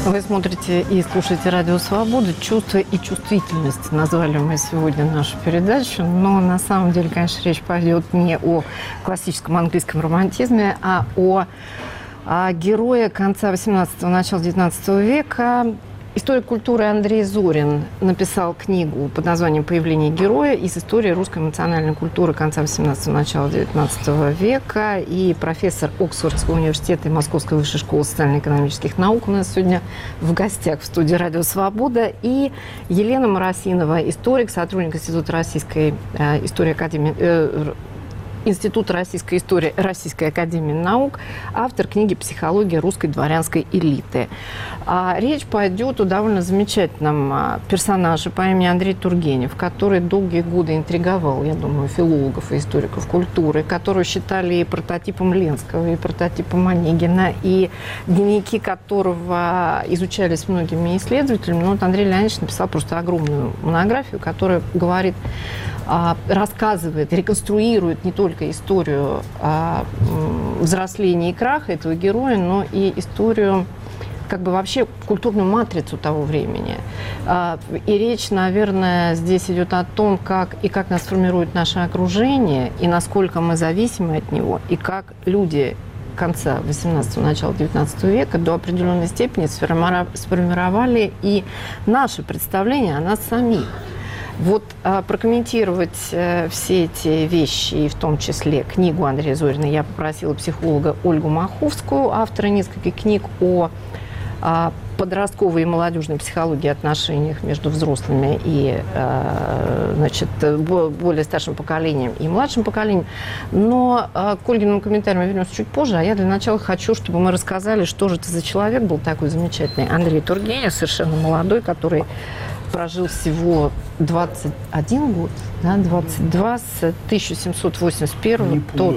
Вы смотрите и слушаете «Радио Свобода». «Чувство и чувствительность» назвали мы сегодня нашу передачу. Но на самом деле, конечно, речь пойдет не о классическом английском романтизме, а о герое конца 18-го, начала 19 века. Историк культуры Андрей Зорин написал книгу под названием «Появление героя» из истории русской эмоциональной культуры конца 18-го, начала 19 века. И профессор Оксфордского университета и Московской высшей школы социально-экономических наук у нас сегодня в гостях в студии «Радио Свобода». И Елена Моросинова, историк, сотрудник Института российской истории Академии... Института российской истории Российской академии наук, автор книги «Психология русской дворянской элиты». Речь пойдет о довольно замечательном персонаже по имени Андрей Тургенев, который долгие годы интриговал, я думаю, филологов и историков культуры, которого считали и прототипом Ленского, и прототипом Онегина, и дневники которого изучались многими исследователями. Но вот Андрей Леонидович написал просто огромную монографию, которая говорит, рассказывает, реконструирует не только историю взросления и краха этого героя, но и историю, как бы вообще культурную матрицу того времени. И речь, наверное, здесь идет о том, как нас формирует наше окружение, и насколько мы зависимы от него, и как люди конца 18-го, начала 19 века до определенной степени сформировали и наше представление о нас самих. Вот прокомментировать все эти вещи, и в том числе книгу Андрея Зорина, я попросила психолога Ольгу Маховскую, автора нескольких книг о подростковой и молодежной психологии, отношениях между взрослыми и более старшим поколением и младшим поколением. Но к Ольгиным комментариям мы вернемся чуть позже, а я для начала хочу, чтобы мы рассказали, что же это за человек был такой замечательный Андрей Тургенев, совершенно молодой, который прожил всего 21 год, да, 22, с 1781 по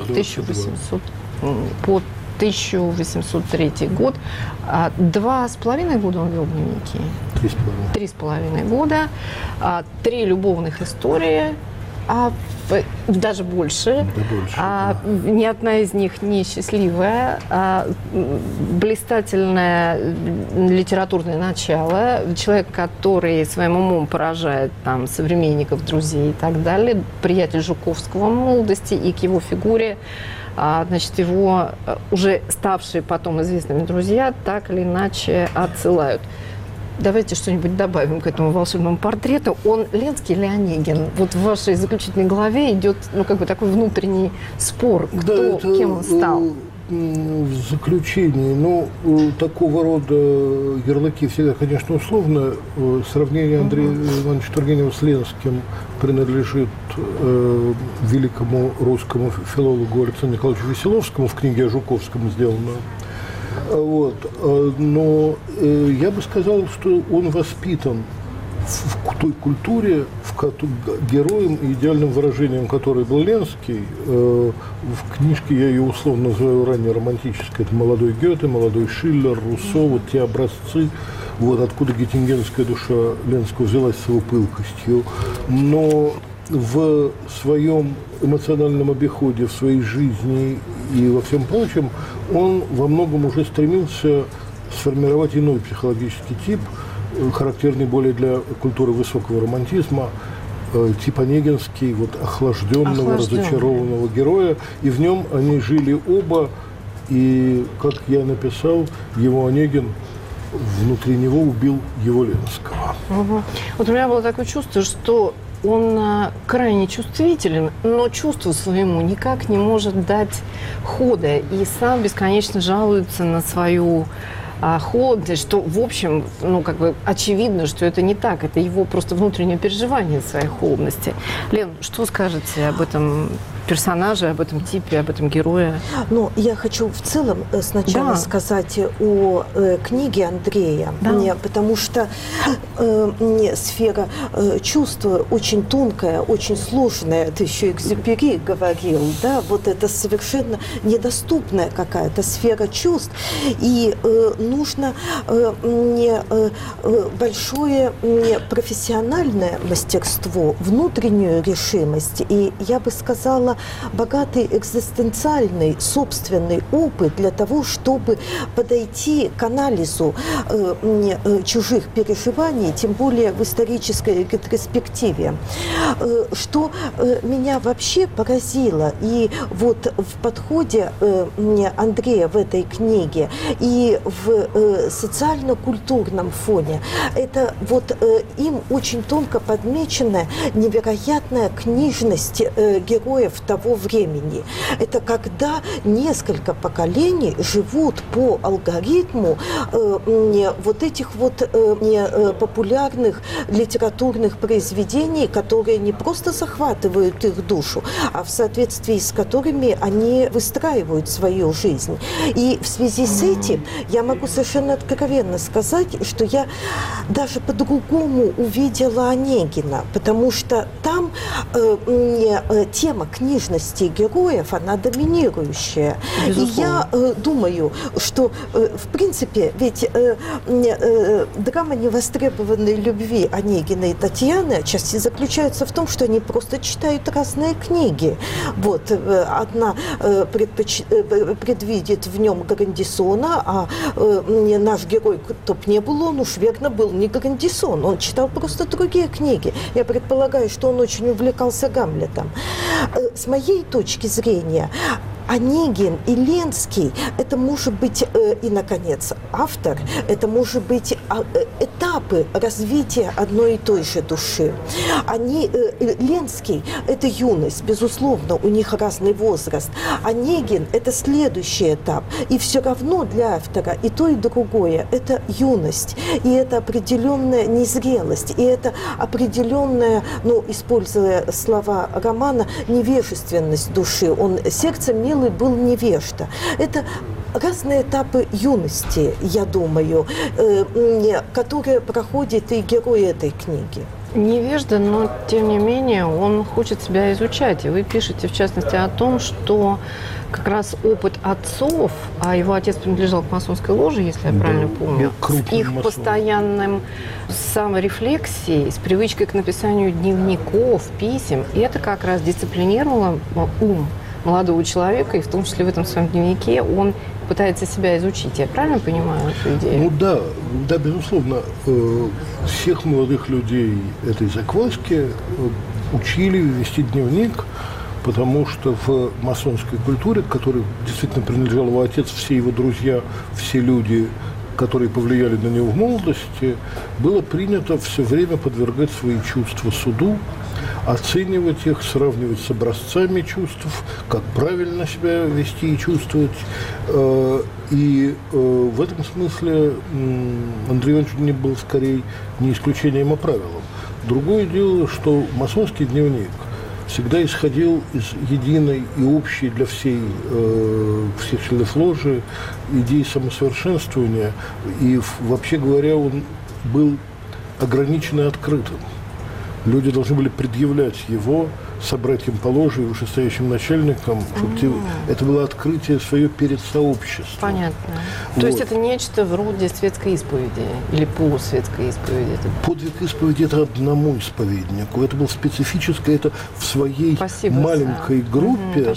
1803 год. 2,5 года он вел дневники. 3,5 года. 3 любовных истории. Даже больше. Ни одна из них не счастливая. Блистательное литературное начало. Человек, который своим умом поражает там современников, друзей и так далее. Приятель Жуковского в молодости, и к его фигуре его уже ставшие потом известными друзья так или иначе отсылают. Давайте что-нибудь добавим к этому волшебному портрету. Он Ленский или Онегин? Вот в вашей заключительной главе идет, такой внутренний спор, кем он стал. В заключении, такого рода ярлыки всегда, конечно, условно. Сравнение Андрея Ивановича Тургенева с Ленским принадлежит великому русскому филологу Александру Николаевичу Веселовскому, в книге о Жуковском сделано. Но я бы сказал, что он воспитан в той культуре, героем и идеальным выражением которой был Ленский. В книжке я ее условно называю ранее романтической. Это молодой Гёте, молодой Шиллер, Руссо, те образцы, откуда геттингенская душа Ленского взялась с его пылкостью. Но в своем эмоциональном обиходе, в своей жизни и во всем прочем, он во многом уже стремился сформировать иной психологический тип, характерный более для культуры высокого романтизма, тип онегинский, охлажденного, разочарованного героя. И в нем они жили оба, и, как я написал, его Онегин внутри него убил его Ленского. У меня было такое чувство, что он крайне чувствителен, но чувству своему никак не может дать хода. И сам бесконечно жалуется на свою холодность, что, в общем, очевидно, что это не так. Это его просто внутреннее переживание своей холодности. Лен, что скажете об этом персонаже, об этом типе, об этом герое? Я хочу в целом сначала сказать о книге Андрея, потому что сфера чувства очень тонкая, очень сложная. Это еще Экзюпери говорил, это совершенно недоступная какая-то сфера чувств. И нужно большое профессиональное мастерство, внутреннюю решимость и, я бы сказала, богатый экзистенциальный собственный опыт для того, чтобы подойти к анализу чужих переживаний, тем более в исторической ретроспективе. Что меня вообще поразило, и вот в подходе Андрея в этой книге, и в социально-культурном фоне, это вот им очень тонко подмечена невероятная книжность героев того времени. Это когда несколько поколений живут по алгоритму вот этих вот популярных литературных произведений, которые не просто захватывают их душу, а в соответствии с которыми они выстраивают свою жизнь. И в связи с этим я могу совершенно откровенно сказать, что я даже по-другому увидела Онегина, потому что там тема книжности героев, она доминирующая. Безусловно. И я думаю, что, в принципе, ведь драма невостребованной любви Онегина и Татьяны отчасти заключается в том, что они просто читают разные книги. Вот, одна предвидит в нем Грандисона, а наш герой, кто б не был, он уж верно был не Грандисон, он читал просто другие книги. Я предполагаю, что он очень увлекался Гамлетом. С моей точки зрения, Онегин и Ленский – это может быть, и, наконец, автор, это может быть этапы развития одной и той же души. Ленский – это юность, безусловно, у них разный возраст. Онегин – это следующий этап. И все равно для автора и то, и другое – это юность, и это определенная незрелость, и это определенная, ну, используя слова романа, невежественность души. Он сердцем милый был невежда. Это разные этапы юности, я думаю, которые проходят и герой этой книги. Невежда, но тем не менее он хочет себя изучать. И вы пишете, в частности, о том, что как раз опыт отцов, а его отец принадлежал к масонской ложе, если я правильно помню, с их постоянным саморефлексией, с привычкой к написанию дневников, писем, и это как раз дисциплинировало ум молодого человека, и в том числе в этом своем дневнике он пытается себя изучить. Я правильно понимаю эту идею? Ну да, безусловно. Всех молодых людей этой закваски учили вести дневник, потому что в масонской культуре, к которой действительно принадлежал его отец, все его друзья, все люди, которые повлияли на него в молодости, было принято все время подвергать свои чувства суду, оценивать их, сравнивать с образцами чувств, как правильно себя вести и чувствовать. И в этом смысле Андрей Иванович не был скорее не исключением, а правилом. Другое дело, что масонский дневник всегда исходил из единой и общей для всех членов ложи идеи самосовершенствования. И, вообще говоря, он был ограничен и открытым. Люди должны были предъявлять его собратьям по ложе и вышестоящим начальникам, чтобы это было открытие свое перед сообществом. Понятно. Вот. То есть это нечто вроде светской исповеди или полусветской исповеди? Подвиг исповеди – это одному исповеднику. Это было специфическое, это в своей маленькой группе.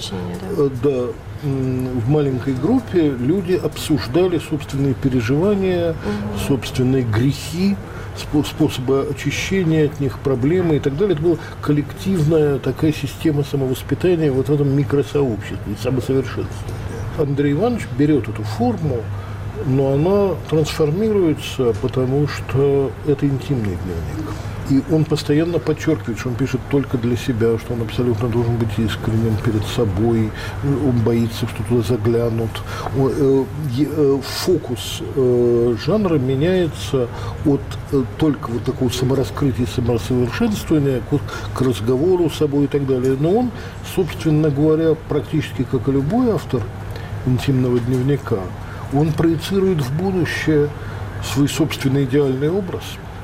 В маленькой группе люди обсуждали собственные переживания, собственные грехи, способы очищения от них, проблемы и так далее. Это была коллективная такая система самовоспитания вот в этом микросообществе, самосовершенствования. Андрей Иванович берет эту форму, но она трансформируется, потому что это интимный дневник. И он постоянно подчеркивает, что он пишет только для себя, что он абсолютно должен быть искренним перед собой, он боится, что туда заглянут. Фокус жанра меняется от только вот такого самораскрытия, самосовершенствования к разговору с собой и так далее. Но он, собственно говоря, практически как и любой автор интимного дневника, он проецирует в будущее свой собственный идеальный образ,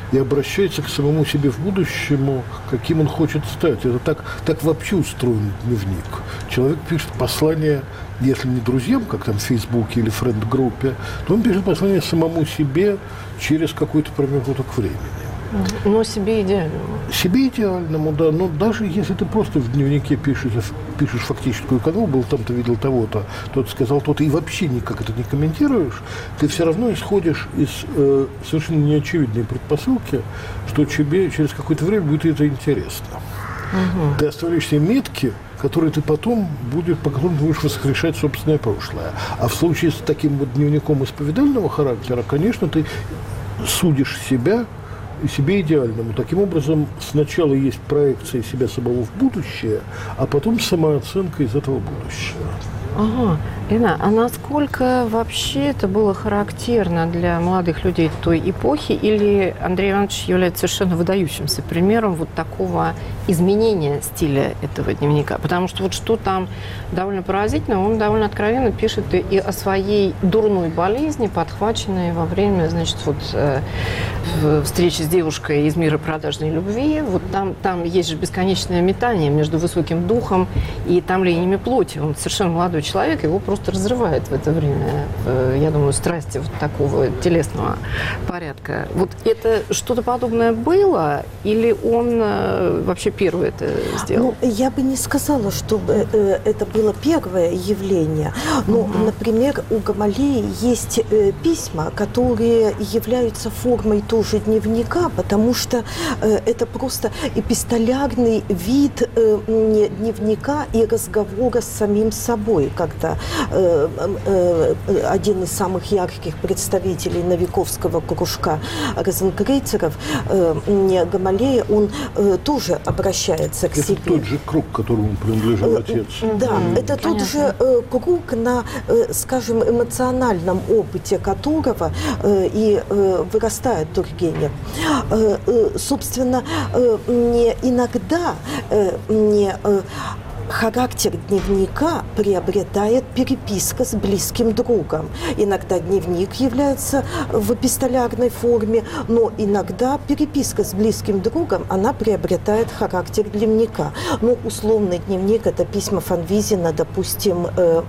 и обращается к самому себе в будущему, каким он хочет стать. Это так вообще устроен дневник. Человек пишет послание, если не друзьям, как там в Фейсбуке или френд-группе, то он пишет послание самому себе через какой-то промежуток времени. Но себе идеальному. Себе идеальному, да. Но даже если ты просто в дневнике пишешь фактическую канву, был там-то, видел того-то, тот сказал то-то, и вообще никак это не комментируешь, ты все равно исходишь из совершенно неочевидной предпосылки, что тебе через какое-то время будет это интересно. Угу. Ты оставляешь себе метки, которые ты потом по которым ты будешь воскрешать собственное прошлое. А в случае с таким вот дневником исповедального характера, конечно, ты судишь себя и себе идеальному. Таким образом, сначала есть проекция себя самого в будущее, а потом самооценка из этого будущего. Ага. Ирина, а насколько вообще это было характерно для молодых людей той эпохи, или Андрей Иванович является совершенно выдающимся примером вот такого изменения стиля этого дневника? Потому что вот что там довольно поразительно, он довольно откровенно пишет и о своей дурной болезни, подхваченной во время, значит, вот встречи с девушкой из мира продажной любви. Вот там есть же бесконечное метание между высоким духом и томлениями плоти. Он совершенно молодой человек, его просто разрывает в это время, я думаю, страсти вот такого телесного порядка. Вот это что-то подобное было, или он вообще первый это сделал? Ну, я бы не сказала, что это было первое явление. Но, например, у Гамалеи есть письма, которые являются формой тоже дневника, потому что это просто эпистолярный вид дневника и разговора с самим собой, когда один из самых ярких представителей новиковского кружка розенкрейцеров, Гамалея, он тоже обращается к себе. Это тот же круг, которому принадлежал отец. Да, это тот же круг, на, скажем, эмоциональном опыте которого и вырастает Тургенев. Собственно, иногда характер дневника приобретает переписка с близким другом. Иногда дневник является в эпистолярной форме, но иногда переписка с близким другом, она приобретает характер дневника. Ну, условный дневник – это письма Фанвизина, допустим,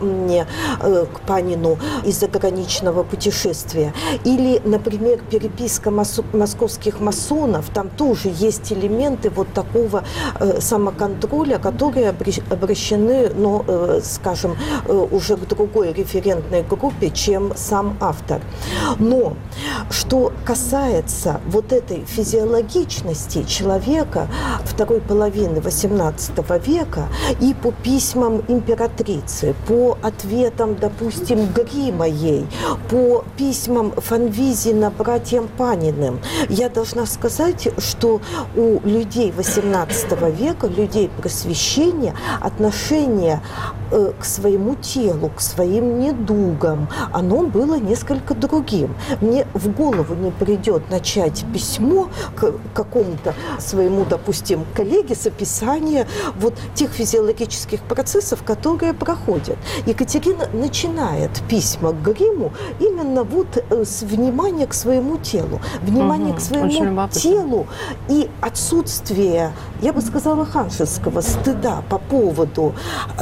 к Панину из заграничного путешествия. Или, например, переписка московских масонов, там тоже есть элементы вот такого самоконтроля, которые обращены, ну, скажем, уже к другой референтной группе, чем сам автор. Но что касается вот этой физиологичности человека второй половины XVIII века и по письмам императрицы, по ответам, допустим, Грима ей, по письмам Фанвизина братьям Паниным, я должна сказать, что у людей XVIII века, людей просвещения, отношение к своему телу, к своим недугам, оно было несколько другим. Мне в голову не придет начать письмо к какому-то своему, допустим, коллеге с описанием вот тех физиологических процессов, которые проходят. Екатерина начинает письма к Гриму именно вот с внимания к своему телу. Внимание к своему телу и отсутствие, я бы сказала, ханжеского стыда по поводу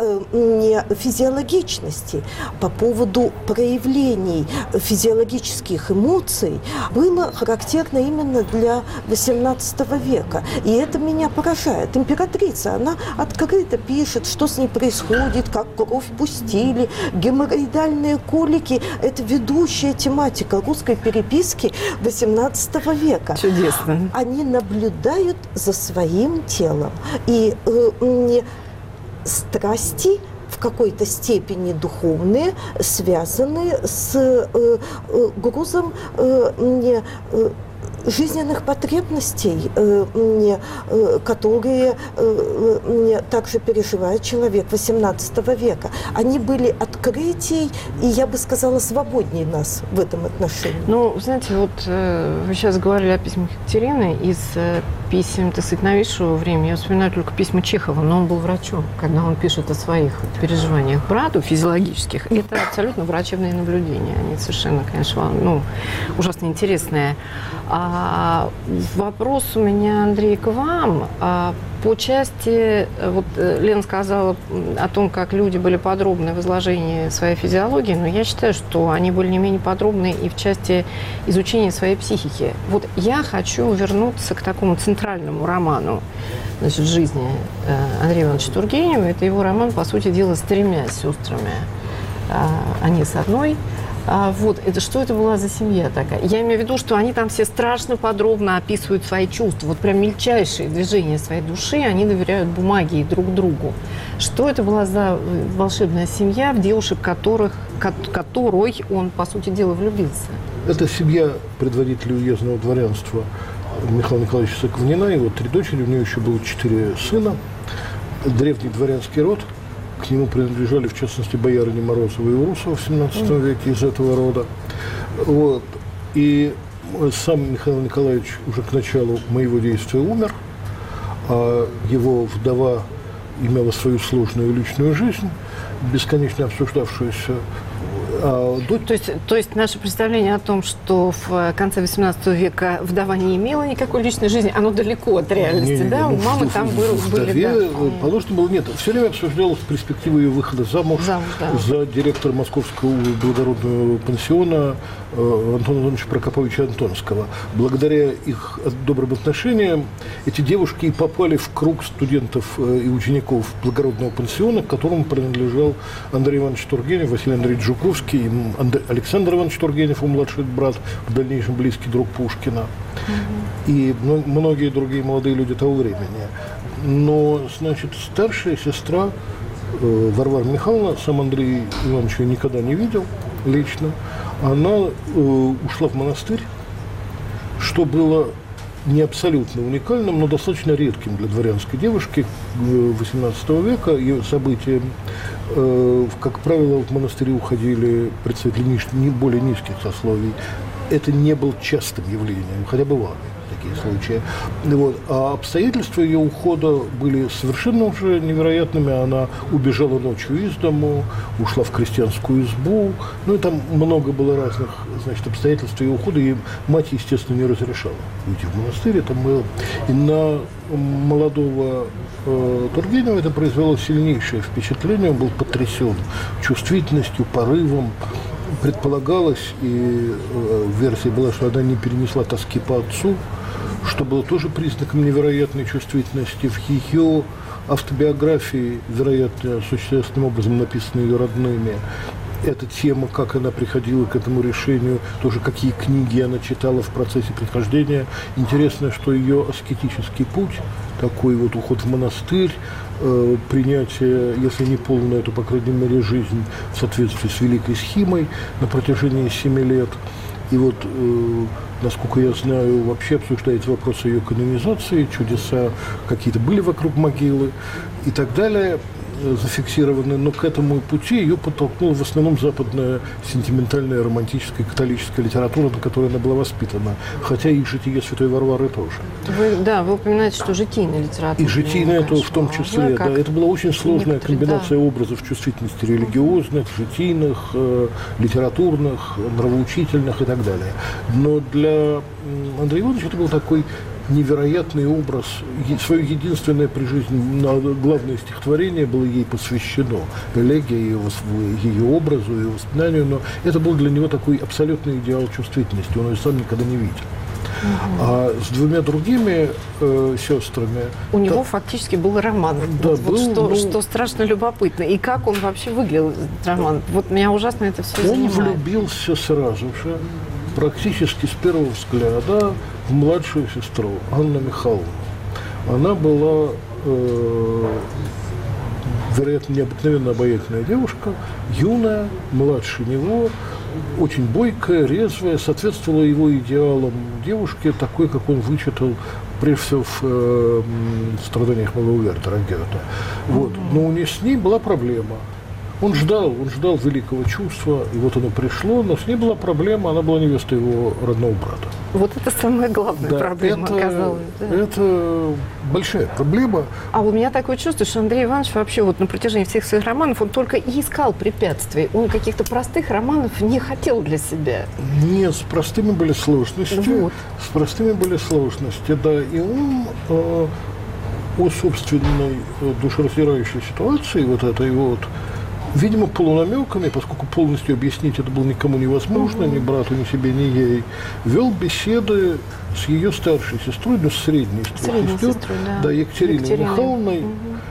физиологичности, по поводу проявлений физиологических эмоций было характерно именно для XVIII века. И это меня поражает. Императрица, она открыто пишет, что с ней происходит, как кровь пустили, геморроидальные колики. Это ведущая тематика русской переписки XVIII века. Чудесно. Они наблюдают за своим телом. И страсти в какой-то степени духовные связаны с грузом жизненных потребностей, которые также переживает человек XVIII века. Они были открытий, и, я бы сказала, свободнее нас в этом отношении. Ну, знаете, вот вы сейчас говорили о письмах Екатерины. Из писем, так сказать, новейшего времени я вспоминаю только письма Чехова, но он был врачом, когда он пишет о своих переживаниях брату физиологических. Это абсолютно врачебные наблюдения. Они совершенно, конечно, ужасно интересные. Вопрос у меня, Андрей, к вам. По части, вот Лена сказала о том, как люди были подробны в изложении своей физиологии, но я считаю, что они были не менее подробны и в части изучения своей психики. Вот я хочу вернуться к такому центральному роману, значит, жизни Андрея Ивановича Тургенева. Это его роман, по сути дела, с 3 сестрами, а не с одной. Вот, что это была за семья такая? Я имею в виду, что они там все страшно подробно описывают свои чувства. Вот прям мельчайшие движения своей души они доверяют бумаге и друг другу. Что это была за волшебная семья, в девушек которой он, по сути дела, влюбился? Это семья предводителя уездного дворянства Михаила Николаевича Соковнина, его 3 дочери, у него еще было 4 сына. Древний дворянский род. К нему принадлежали, в частности, боярыня Морозова и Урусова в XVII веке из этого рода. Вот. И сам Михаил Николаевич уже к началу моего действия умер, а его вдова имела свою сложную личную жизнь, бесконечно обсуждавшуюся. То есть наше представление о том, что в конце XVIII века вдова не имела никакой личной жизни, оно далеко от реальности, да? У мамы там были... Положено было, нет, все время обсуждалась перспектива ее выхода замуж за директора Московского благородного пансиона Антона Антоновича Прокоповича Антонского. Благодаря их добрым отношениям эти девушки и попали в круг студентов и учеников благородного пансиона, к которому принадлежал Андрей Иванович Тургенев, Василий Андреевич Жуковский, и Александр Иванович Тургенев, его младший брат, в дальнейшем близкий друг Пушкина, и многие другие молодые люди того времени. Но, значит, старшая сестра Варвара Михайловна, сам Андрей Иванович ее никогда не видел лично, она ушла в монастырь, что было не абсолютно уникальным, но достаточно редким для дворянской девушки XVIII века. Ее событием, как правило, в монастыри уходили представители более низких сословий. Это не было частым явлением, хотя бывали такие случаи. Вот. А обстоятельства ее ухода были совершенно уже невероятными. Она убежала ночью из дому, ушла в крестьянскую избу. Ну и там много было разных, значит, обстоятельств ее ухода. И мать, естественно, не разрешала уйти в монастырь. Это было. И на молодого Тургенева это произвело сильнейшее впечатление. Он был потрясен чувствительностью, порывом. Предполагалось, и версия была, что она не перенесла тоски по отцу, что было тоже признаком невероятной чувствительности. В ее автобиографии, вероятно, существенным образом написанной ее родными, эта тема, как она приходила к этому решению, тоже какие книги она читала в процессе прихождения. Интересно, что ее аскетический путь, такой вот уход в монастырь, принятие, если не полное, то, по крайней мере, жизнь в соответствии с Великой Схимой на протяжении 7 лет. И вот, насколько я знаю, вообще обсуждается вопрос ее канонизации, чудеса какие-то были вокруг могилы и так далее, зафиксированы, но к этому пути ее подтолкнула в основном западная сентиментальная, романтическая, католическая литература, на которой она была воспитана, хотя и житие Святой Варвары тоже. Вы упоминаете, что житийная литература. И житийная это в том числе, да. Это была очень сложная комбинация образов чувствительности религиозных, житийных, литературных, нравоучительных и так далее. Но для Андрея Ивановича это был такой невероятный образ. Свое единственное при жизни главное стихотворение было ей посвящено. Элегия ее образу, ее воспоминанию, но это был для него такой абсолютный идеал чувствительности. Он ее сам никогда не видел. А с 2 другими сестрами... У него фактически был роман. Да, что страшно любопытно. И как он вообще выглядел, этот роман? Вот меня ужасно это все занимает. Он влюбился сразу же, практически с первого взгляда, в младшую сестру Анну Михайловну. Она была, вероятно, необыкновенно обаятельная девушка, юная, младше него, очень бойкая, резвая, соответствовала его идеалам девушки, такой, как он вычитал, прежде всего, в «Страданиях малого Вертера» Гёте. Вот. Но у нее с ней была проблема. Он ждал великого чувства, и вот оно пришло, но с ней была проблема, она была невестой его родного брата. Вот это самая главная проблема оказалась. Это большая проблема. А у меня такое чувство, что Андрей Иванович вообще вот на протяжении всех своих романов, он только и искал препятствий. Он каких-то простых романов не хотел для себя. Нет, с простыми были сложности. Вот. С простыми были сложности, да. И он о собственной душераздирающей ситуации, вот этой вот, видимо, полунамеками, поскольку полностью объяснить это было никому невозможно, ни брату, ни себе, ни ей, вел беседы с ее старшей сестрой, ну, с средней сестрой, да, Екатериной Михайловной.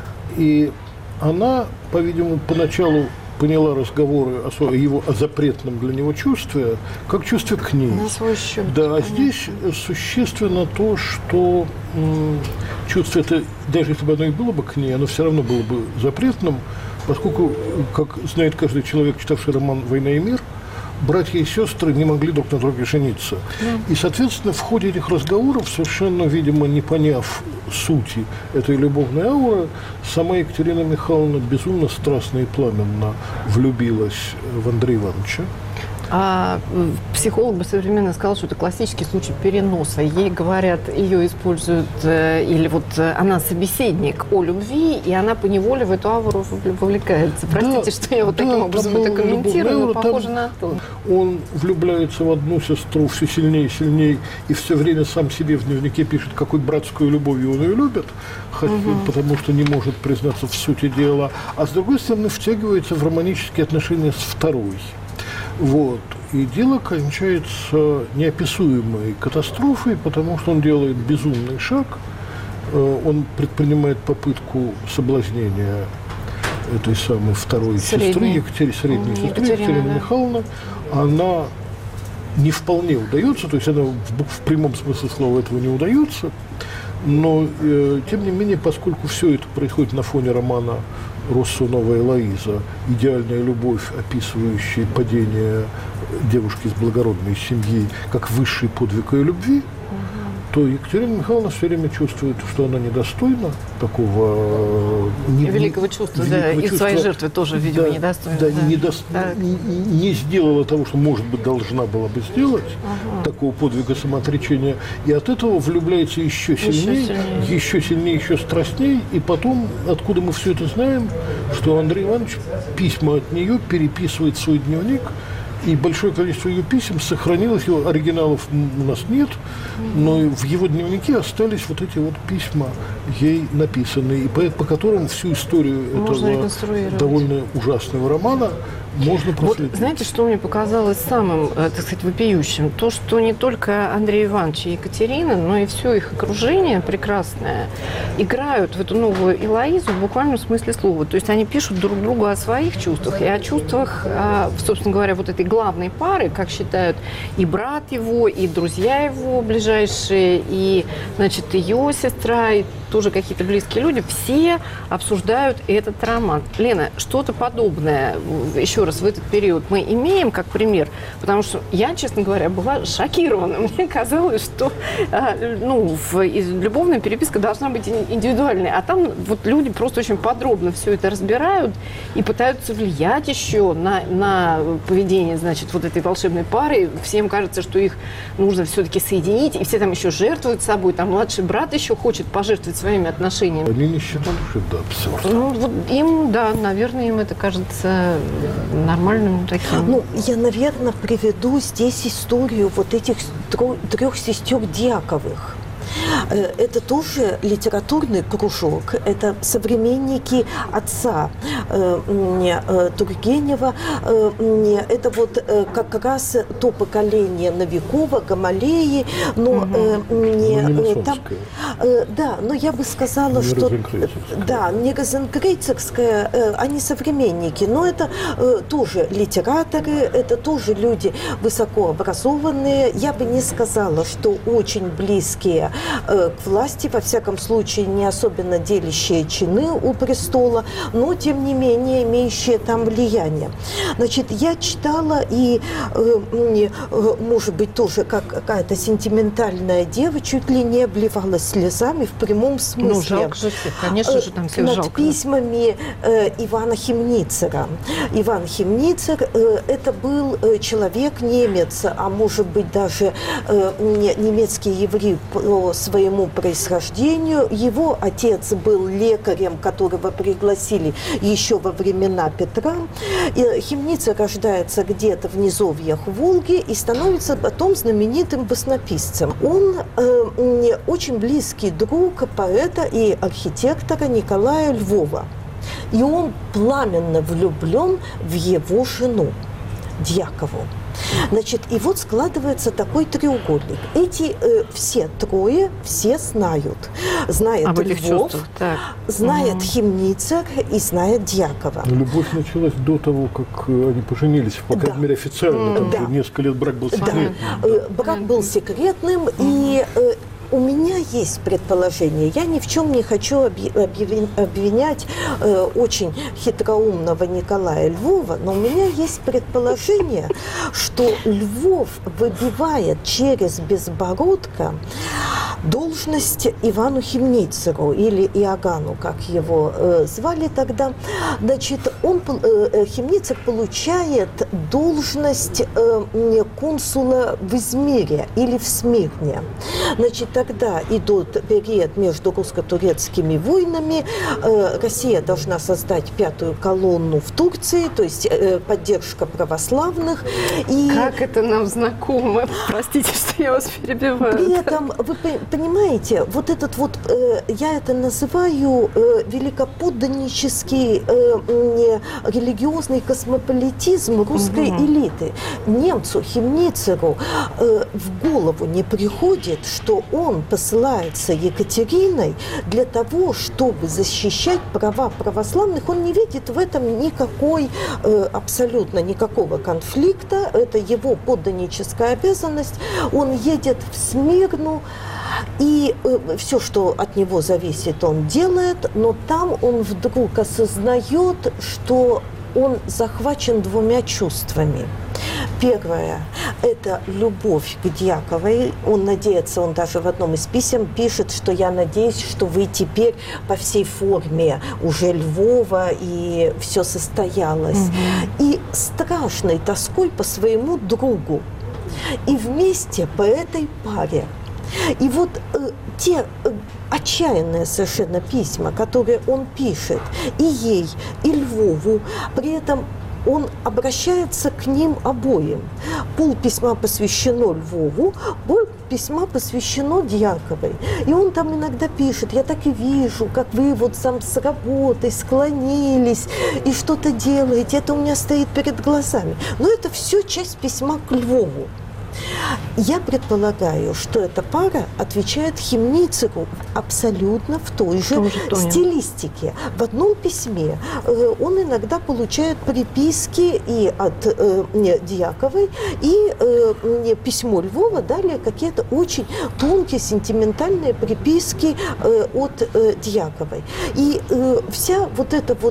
И она, по-видимому, поначалу поняла разговоры о запретном для него чувстве, как чувстве к ней. На свой счет. Да, а здесь существенно то, что чувство это, даже если бы оно и было бы к ней, оно все равно было бы запретным, поскольку, как знает каждый человек, читавший роман «Война и мир», братья и сестры не могли друг на друге жениться. И, соответственно, в ходе этих разговоров, совершенно, видимо, не поняв сути этой любовной ауры, сама Екатерина Михайловна безумно страстно и пламенно влюбилась в Андрея Ивановича. А психолог бы современно сказал, что это классический случай переноса. Ей говорят, ее используют, или вот она собеседник о любви, и она поневоле в эту ауру вовлекается. Простите, что я вот таким образом это комментирую, но похоже на то. Он влюбляется в одну сестру все сильнее и сильнее, и все время сам себе в дневнике пишет, какой братскую любовью он ее любит, потому что не может признаться в сути дела. А с другой стороны, втягивается в романические отношения с второй. Вот. И дело кончается неописуемой катастрофой, потому что он делает безумный шаг. Он предпринимает попытку соблазнения этой самой второй сестры, средней сестры, Екатерины Михайловны. Она не вполне удается, то есть она в прямом смысле слова этого не удается. Но, тем не менее, поскольку все это происходит на фоне романа Россо «Новая Элоиза», идеальная любовь, описывающая падение девушки из благородной семьи как высший подвиг ее любви, то Екатерина Михайловна все время чувствует, что она недостойна такого великого чувства, да, и своей жертвы тоже, видимо, недостойна. Да, не сделала того, что, может быть, должна была бы сделать, такого подвига самоотречения, и от этого влюбляется еще сильнее, еще страстнее, и потом, откуда мы все это знаем, что Андрей Иванович письма от нее переписывает в свой дневник, и большое количество ее писем сохранилось, его оригиналов у нас нет, но в его дневнике остались вот эти вот письма ей написанные, и по которым всю историю этого довольно ужасного романа можно проследить. Вот, знаете, что мне показалось самым, так сказать, вопиющим? То, что не только Андрей Иванович и Екатерина, но и все их окружение прекрасное играют в эту новую Элоизу в буквальном смысле слова. То есть они пишут друг другу о своих чувствах и о чувствах, собственно говоря, вот этой главной пары, как считают и брат его, и друзья его ближайшие, и, значит, ее сестра, и тоже какие-то близкие люди, все обсуждают этот роман. Лена, что-то подобное, еще раз, в этот период мы имеем как пример, потому что я, честно говоря, была шокирована. Мне казалось, что любовная переписка должна быть индивидуальной, а там вот люди просто очень подробно все это разбирают и пытаются влиять еще на поведение, значит, вот этой волшебной пары. Всем кажется, что их нужно все-таки соединить, и все там еще жертвуют собой. Там младший брат еще хочет пожертвовать своими отношениями. Они не считали, что это абсурд. Ну, вот им, да, наверное, им это кажется нормальным таким. Ну, я, наверное, приведу здесь историю вот этих трех сестер Дьяковых. Это тоже литературный кружок, это современники отца Тургенева, это вот как раз то поколение Новикова, Гамалеи, но там, да, но я бы сказала, что да, не Розенкрейцерская, они современники, но это тоже литераторы, это тоже люди высокообразованные, я бы не сказала, что очень близкие к власти, во всяком случае, не особенно делящие чины у престола, но, тем не менее, имеющие там влияние. Значит, я читала, и, может быть, тоже как какая-то сентиментальная дева, чуть ли не обливалась слезами в прямом смысле. Ну, жалко же всех, конечно же, там всех над жалко. письмами Ивана Хемницера. Иван Хемницер это был человек-немец, а может быть даже немецкий еврей по своему происхождению. Его отец был лекарем, которого пригласили еще во времена Петра. И Хемницер рождается где-то в низовьях Волги и становится потом знаменитым баснописцем. Он очень близкий друг поэта и архитектора Николая Львова. И он пламенно влюблен в его жену, Дьякову. Значит, и вот складывается такой треугольник. Эти все трое все знают. Знает Львов, знает Хемницер и знает Дьякова. Но любовь началась до того, как они поженились. По крайней мере, официально. Там несколько лет брак был секретным. Брак был секретным, и у меня есть предположение. Я ни в чем не хочу обвинять очень хитроумного Николая Львова, но у меня есть предположение, что Львов выбивает через Безбородко должность Ивану Хемницеру или Иоганну, как его звали тогда. Значит, Хемницер получает должность консула в Измире или в Смирне. Значит, тогда идет период между русско-турецкими войнами. Россия должна создать пятую колонну в Турции, то есть поддержка православных. И как это нам знакомо? Простите, что я вас перебиваю. При этом, вы понимаете, вот этот вот, я это называю великоподданнический религиозный космополитизм русской элиты. Немцу, Хемницеру в голову не приходит, что он посылается Екатериной для того, чтобы защищать права православных. Он не видит в этом никакой, абсолютно никакого конфликта. Это его подданническая обязанность. Он едет в Смирну, и все, что от него зависит, он делает, но там он вдруг осознает, что он захвачен двумя чувствами. Первое – это любовь к Дьяковой. Он надеется, он даже в одном из писем пишет, что я надеюсь, что вы теперь по всей форме уже Львова, и все состоялось. И страшной тоской по своему другу. И вместе по этой паре. И вот те отчаянные совершенно письма, которые он пишет и ей, и Львову, при этом он обращается к ним обоим. Пол письма посвящено Львову, пол письма посвящено Дьяковой. И он там иногда пишет: я так и вижу, как вы вот сам с работой склонились и что-то делаете. Это у меня стоит перед глазами. Но это все часть письма к Львову. Я предполагаю, что эта пара отвечает Хемницеру абсолютно в той же стилистике. В одном письме он иногда получает приписки и от Дьяковой, и письмо Львова, далее какие-то очень тонкие, сентиментальные приписки от Дьяковой. И вся вот эта вот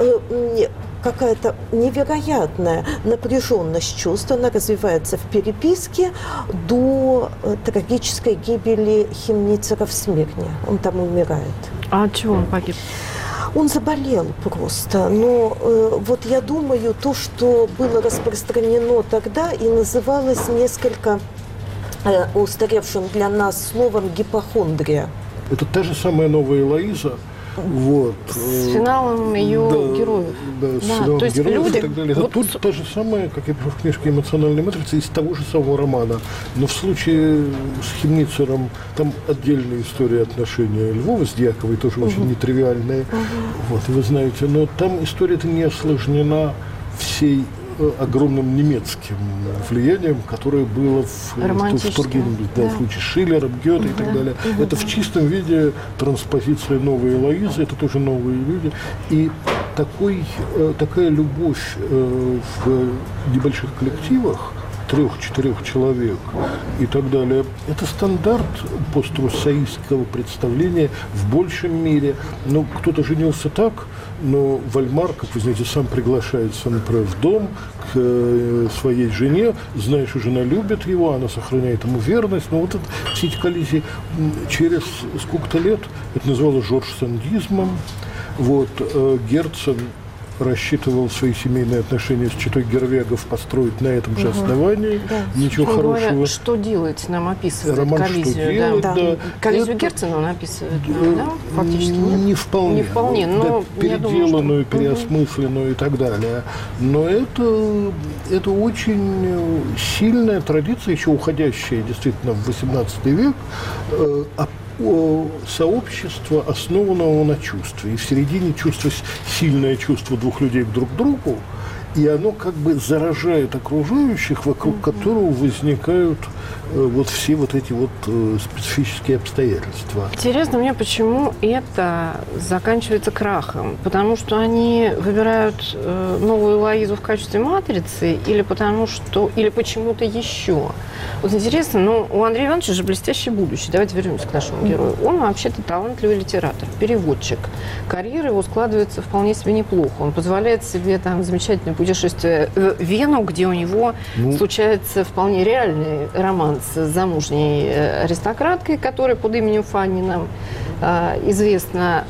какая-то невероятная напряженность чувств, она развивается в переписке до трагической гибели Хемницера в Смирне. Он там умирает. А от чего он погиб? Он заболел просто. Но вот я думаю, то, что было распространено тогда и называлось несколько устаревшим для нас словом гипохондрия. Это та же самая новая Элоиза. Вот. С финалом ее героев. Да, с финалом то есть героев люди... и так далее. Это Вот... тут та же самая, как я пишу в книжке «Эмоциональная матрица», из того же самого романа. Но в случае с Хемницером там отдельная история отношения Львова с Дьяковой, тоже очень нетривиальная. Вот, вы знаете, но там история-то не осложнена всей огромным немецким влиянием, которое было в Тургеневе, в случае Шиллера, Гёте и так далее. Это в чистом виде транспозиция новой Элоизы, это тоже новые люди. И такая любовь в небольших коллективах 3-4 человек и так далее. Это стандарт поструссоистского представления в большем мире. Ну, кто-то женился так, но Вальмар, как вы знаете, сам приглашается, например, в дом к своей жене, зная, что жена любит его, она сохраняет ему верность. Но вот это, все эти коллизии через сколько-то лет, это называлось жорж-сандизмом. Вот, Герцен рассчитывал свои семейные отношения с четой Гервегов построить на этом же основании. Да. Ничего хорошего. Говоря, что делать, нам описывает роман коллизию. «Что делать», да. Коллизию Герцена он описывает, да? Фактически нет? Не вполне. Не вполне, но да, переделанную, переосмысленную и так далее. Но это очень сильная традиция, еще уходящая действительно в XVIII век, сообщества, основанного на чувстве. И в середине чувства сильное чувство двух людей друг к другу, и оно как бы заражает окружающих, вокруг которого возникают вот все вот эти вот специфические обстоятельства. Интересно мне, почему это заканчивается крахом? Потому что они выбирают новую Лоизу в качестве матрицы или почему-то еще? Вот интересно, но у Андрея Ивановича же блестящее будущее. Давайте вернемся к нашему герою. Он вообще-то талантливый литератор, переводчик. Карьера его складывается вполне себе неплохо. Он позволяет себе там замечательное путешествие в Вену, где у него случается вполне реальный роман с замужней аристократкой, которая под именем Фанни нам известна.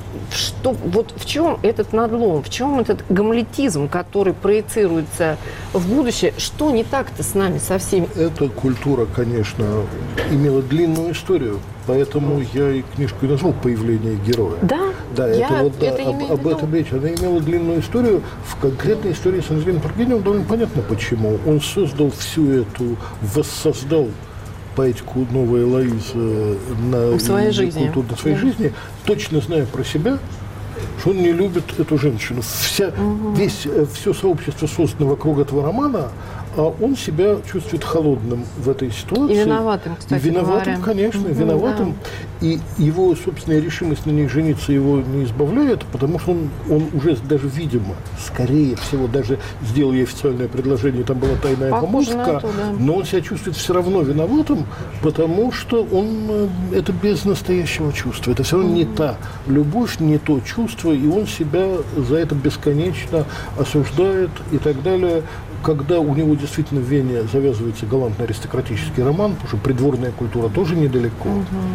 Вот в чем этот надлом, в чем этот гамлетизм, который проецируется в будущее? Что не так-то с нами, со всеми? Эта культура, конечно, имела длинную историю, поэтому я и книжку и назвал «Появление героя». Да, об этом речь. Она имела длинную историю. В конкретной истории с Андреем Тургеневым довольно понятно, почему. Он создал воссоздал поэтику «Новая Лоиза» на своей жизни, точно зная про себя, что он не любит эту женщину. Все сообщество создано вокруг этого романа, а он себя чувствует холодным в этой ситуации. И виноватым, кстати говоря. Конечно, виноватым. Да. И его собственная решимость на ней жениться его не избавляет, потому что он уже даже, видимо, скорее всего, даже сделал ей официальное предложение, там была тайная помолвка, но он себя чувствует все равно виноватым, потому что это без настоящего чувства. Это все равно не та любовь, не то чувство, и он себя за это бесконечно осуждает и так далее. Когда у него действительно в Вене завязывается галантно-аристократический роман, потому что придворная культура тоже недалеко,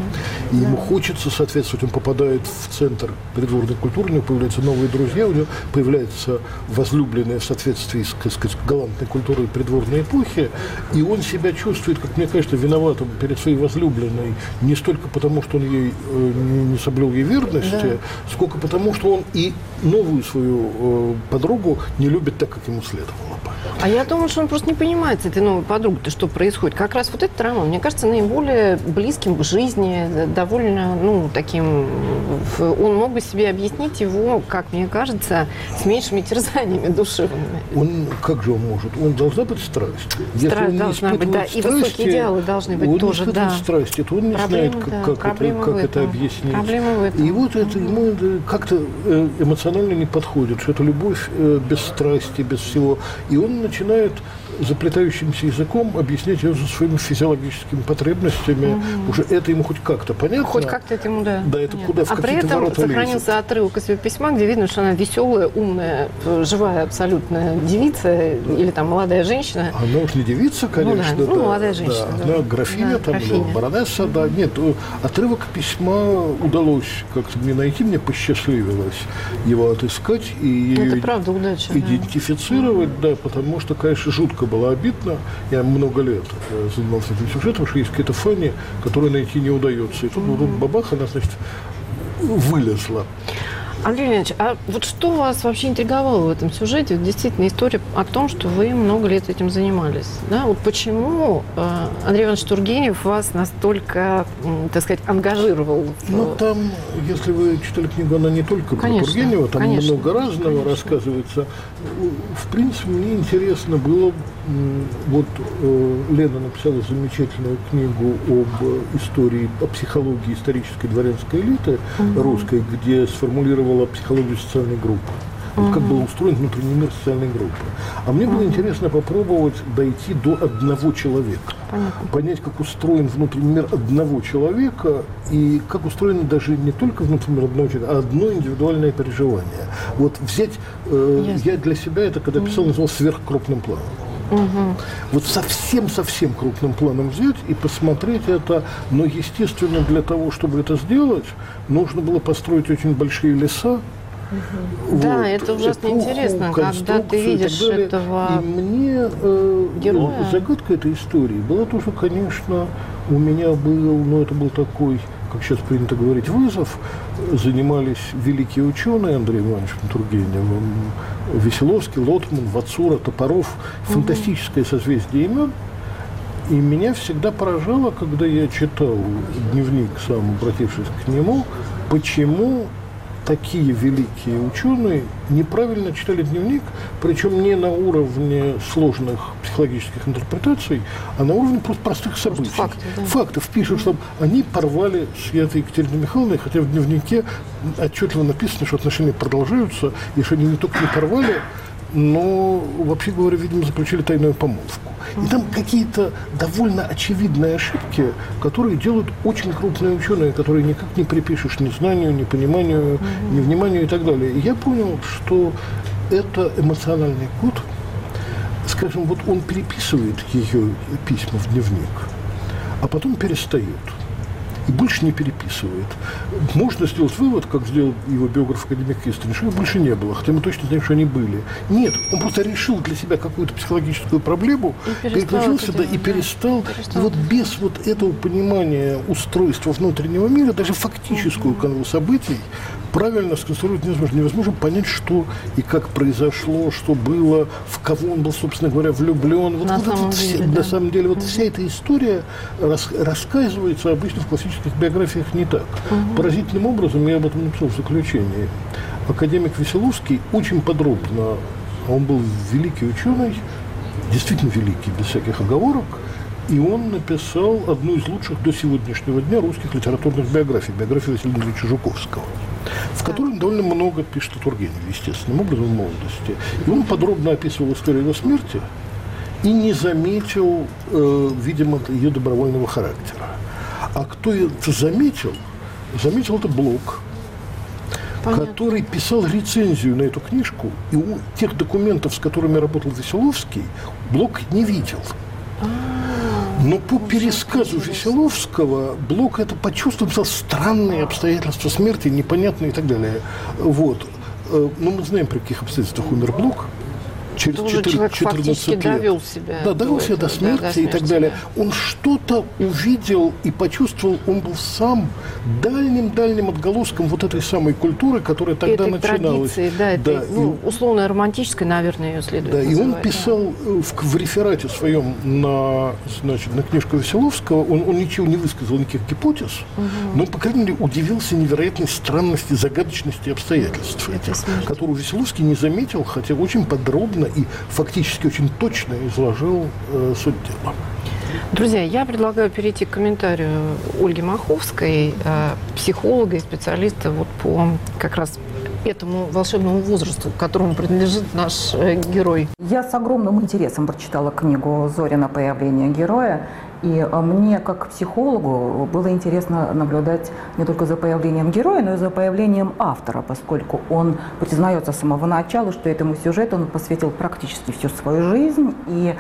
и ему хочется соответствовать, он попадает в центр придворной культуры, у него появляются новые друзья, у него появляется возлюбленная в соответствии с галантной культурой придворной эпохи, и он себя чувствует, как мне кажется, виноватым перед своей возлюбленной не столько потому, что он ей не соблюл ей верности, сколько потому, что он и новую свою подругу не любит так, как ему следовало бы. А я думаю, что он просто не понимает с этой новой подругой, что происходит. Как раз вот этот роман, мне кажется, наиболее близким к жизни, довольно, таким... Он мог бы себе объяснить его, как мне кажется, с меньшими терзаниями душевными. Как же он может? Он должна быть страсть. Страсть должна быть, да. И высокие идеалы должны быть тоже, да. Он не страсть, это он не знает, как это объяснить. Проблема в этом. И вот это ему как-то эмоционально не подходит, что это любовь без страсти, без всего. И он начинает заплетающимся языком объяснять ее своими физиологическими потребностями. Уже это ему хоть как-то понятно. Хоть как-то это ему, да. Да, это куда в какие-то ворота лезет. А при этом сохранился отрывок из ее письма, где видно, что она веселая, умная, живая абсолютно девица или там молодая женщина. Она уж не девица, конечно. Молодая женщина. Да. Она графиня, баронесса, да. Нет, отрывок письма удалось как-то мне найти, мне посчастливилось его отыскать и ее идентифицировать, да, потому что, конечно, жутко было обидно. Я много лет занимался этим сюжетом, что есть какие-то Фанни, которые найти не удается. И тут бабах, она, значит, вылезла. Андрей Леонидович, а вот что вас вообще интриговало в этом сюжете? Вот действительно история о том, что вы много лет этим занимались. Да? Вот почему Андрей Иванович Тургенев вас настолько, так сказать, ангажировал? Там, если вы читали книгу, она не только про Тургенева, там много разного рассказывается. В принципе, мне интересно было, Лена написала замечательную книгу об истории, о психологии исторической дворянской элиты русской, где сформулировала психологию социальной группы. Вот как был устроен внутренний мир социальной группы. А мне было интересно попробовать дойти до одного человека. Понятно. Понять, как устроен внутренний мир одного человека и как устроено даже не только внутренний мир одного человека, а одно индивидуальное переживание. Вот взять, я для себя это, когда писал, назвал сверхкрупным планом. Вот совсем крупным планом взять и посмотреть это, но, естественно, для того, чтобы это сделать, нужно было построить очень большие леса. Да, это ужасно интересно, когда ты видишь этого и мне героя. Загадка этой истории была тоже, конечно, у меня был, это был такой, как сейчас принято говорить, вызов. Занимались великие ученые Андрей Иванович Тургенев, Веселовский, Лотман, Вацура, Топоров. Фантастическое созвездие имен. И меня всегда поражало, когда я читал дневник, сам обратившись к нему, почему такие великие ученые неправильно читали дневник, причем не на уровне сложных психологических интерпретаций, а на уровне просто простых событий. Фактов пишут, что они порвали с Екатериной Михайловной, хотя в дневнике отчетливо написано, что отношения продолжаются, и что они не только не порвали, но, вообще говоря, видимо, заключили тайную помолвку. И там какие-то довольно очевидные ошибки, которые делают очень крупные ученые, которые никак не припишешь ни знанию, ни пониманию, ни вниманию и так далее. И я понял, что это эмоциональный код. Скажем, вот он переписывает ее письма в дневник, а потом перестает. И больше не переписывает. Можно сделать вывод, как сделал его биограф-академик Кистрин, что их больше не было, хотя мы точно знаем, что они были. Нет, он просто решил для себя какую-то психологическую проблему, переключился и перестал. И вот без вот этого понимания устройства внутреннего мира, даже фактическую канву событий, правильно сконструировать невозможно. Невозможно понять, что и как произошло, что было, в кого он был, собственно говоря, влюблен. На самом деле, вот вся эта история рассказывается обычно в классических биографиях не так. Поразительным образом, я об этом написал в заключении, академик Веселовский очень подробно, он был великий ученый, действительно великий, без всяких оговорок, и он написал одну из лучших до сегодняшнего дня русских литературных биографий, биографию Василия Андреевича Жуковского, в которой он довольно много пишет о Тургеневе, естественным образом, в молодости. И он подробно описывал историю его смерти и не заметил, видимо, ее добровольного характера. А кто это заметил это Блок, который писал рецензию на эту книжку, и у тех документов, с которыми работал Веселовский, Блок не видел. Но по пересказу Веселовского Блок это почувствовал, писал странные обстоятельства смерти, непонятные и так далее. Вот. Но мы знаем, при каких обстоятельствах умер Блок. Через 14 лет. Довел себя. Да, довел себя до смерти и так далее. Он что-то увидел и почувствовал, он был сам дальним отголоском вот этой самой культуры, которая тогда этой начиналась. Традиции, условно романтической, наверное, ее следует называть. И он писал в реферате своем на книжку Веселовского, он ничего не высказал, никаких гипотез, но, по крайней мере, удивился невероятной странности, загадочности обстоятельств, которую Веселовский не заметил, хотя очень подробно и фактически очень точно изложил суть дела. Друзья, я предлагаю перейти к комментарию Ольги Маховской, психолога и специалиста вот по как раз этому волшебному возрасту, к которому принадлежит наш герой. Я с огромным интересом прочитала книгу Зорина «Появление героя». И мне, как психологу, было интересно наблюдать не только за появлением героя, но и за появлением автора, поскольку он признается с самого начала, что этому сюжету он посвятил практически всю свою жизнь, и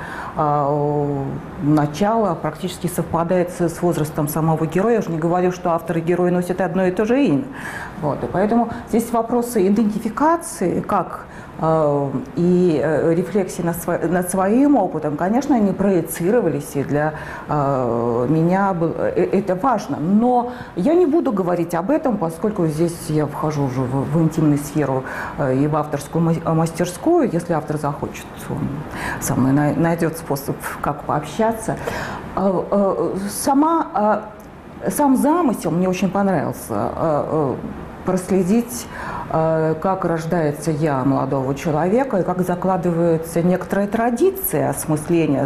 начало практически совпадает с возрастом самого героя. Я уже не говорю, что автор и герой носят одно и то же имя. Вот. И поэтому здесь вопросы идентификации, как и рефлексии над своим опытом, конечно, они проецировались, и для меня это важно. Но я не буду говорить об этом, поскольку здесь я вхожу уже в интимную сферу и в авторскую мастерскую. Если автор захочет, он со мной найдет способ, как пообщаться. Сам замысел мне очень понравился. Проследить, как рождается я молодого человека и как закладывается некоторая традиция осмысления